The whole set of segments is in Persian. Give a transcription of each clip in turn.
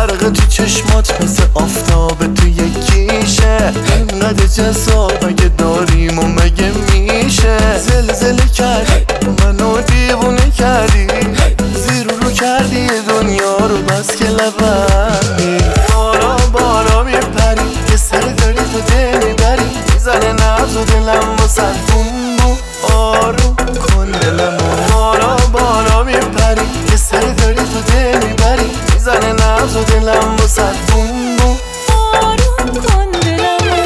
برق تو چشمات مثل آفتاب تو یکیشه، اینقدر جذاب اگه داریم و مگه میشه. زلزله کردی منو دیوونه کردی، زیر رو کردی دنیا رو بس که لبندی. بالا بالا میپری که سر داری تو دل میبری، میزنه نبض و دلم واسه بوم بوم آروم کن دلمو. بالا بالا میپری که سر داری تو دل میبری، میزنه نبض و دلم واسه بوم بوم آروم کن دلمو.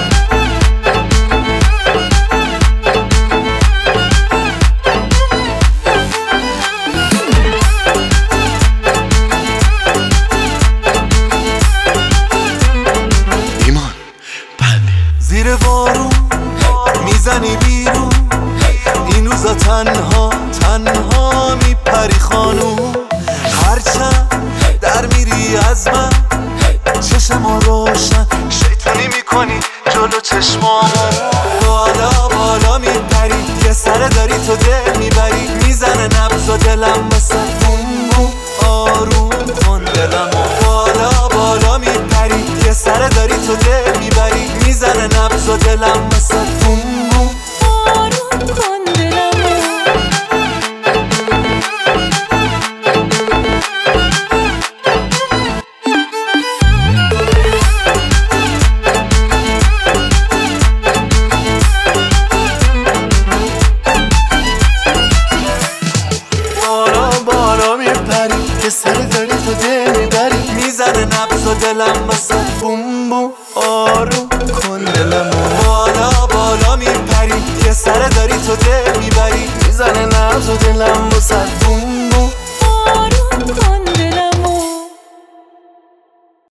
ایمان بله زیر بارون میزنی بیرون، این روزا تنها تنها میپری خانوم. هرچند در میری از من چشمو روشن شیطونی میکنی جلو چشمامو. بالا بالا میپری یه سر داری تو دل میبری، میزنه نبض و دلم واسه بوم بوم آروم کن دلمو. بالا بالا میپری یه سر داری تو دل میبری، میزنه نبض و دلم واسه بوم بوم آروم کن دلمو. بالا بالا میپری که سر داری تو دل میبری، میزنه نبض و دلم واسه بوم بوم آروم کن دلمو. بالا بالا میپری که سر داری تو دل میبری، میزنه نبض و دلم واسه بوم